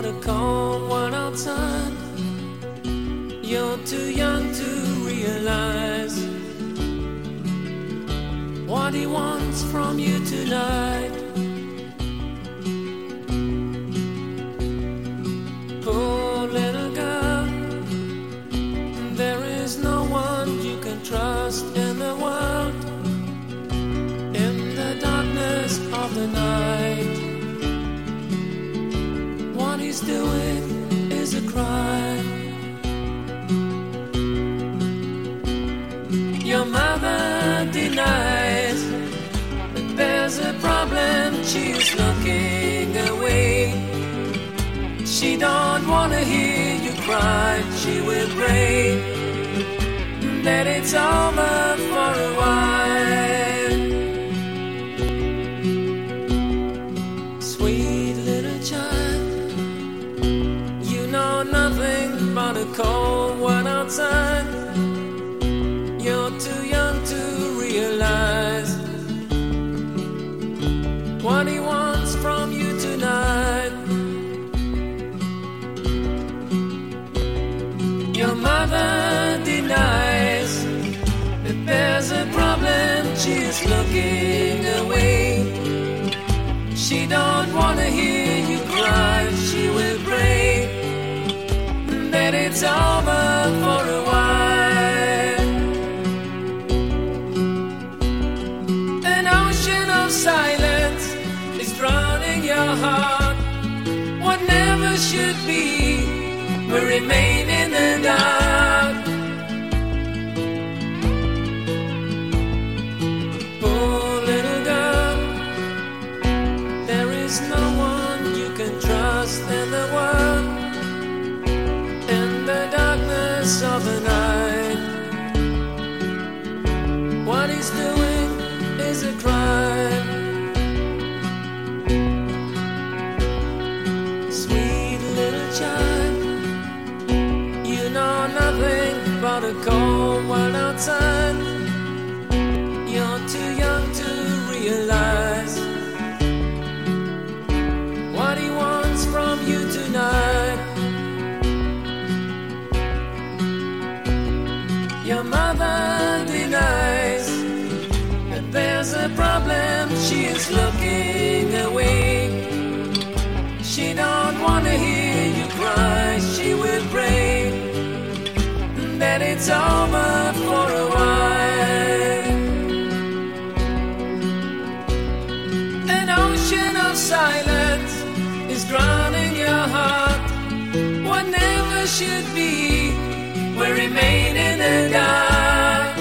but a cold one outside. You're too young to realize what he wants from you tonight. Poor little girl, there is no one you can trust in the world. In the darkness of the night, what he's doing is a crime. Your mother denies that there's a problem, she's looking away. She don't wanna hear you cry, she will pray that it's over for a while. Sweet little child, you know nothing but a cold one outside. You're too young to realize what he wants from you tonight. Your mother denies that there's a problem, she's looking away. She don't wanna hear you cry, she will pray that it's over for a while. An ocean of silence is drowning your heart. What never should be will remain in the dark. Poor little girl, there is no one you can trust in the world. In the darkness of the night, what he's doing is a crime. Sweet little child, you know nothing but a cold one outside. You're too young to realize what he wants from you tonight. Your mother denies that there's a problem, she is looking away. She don't wanna hear you cry, she will pray that it's over for a while. An ocean of silence is drowning your heart. What never should be will remain in the dark.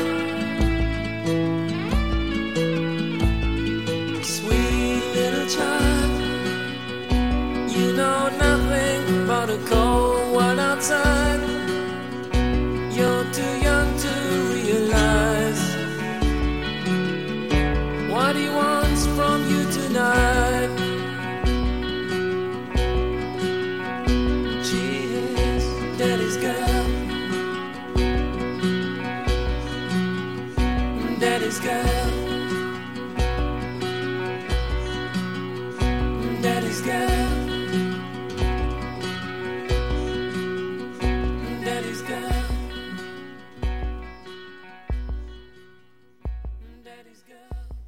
Sweet little child, you know nothing but a cold one outside. You're too young to realize what he wants from you tonight. She is daddy's girl, daddy's girl, daddy's girl, daddy's girl, daddy's girl.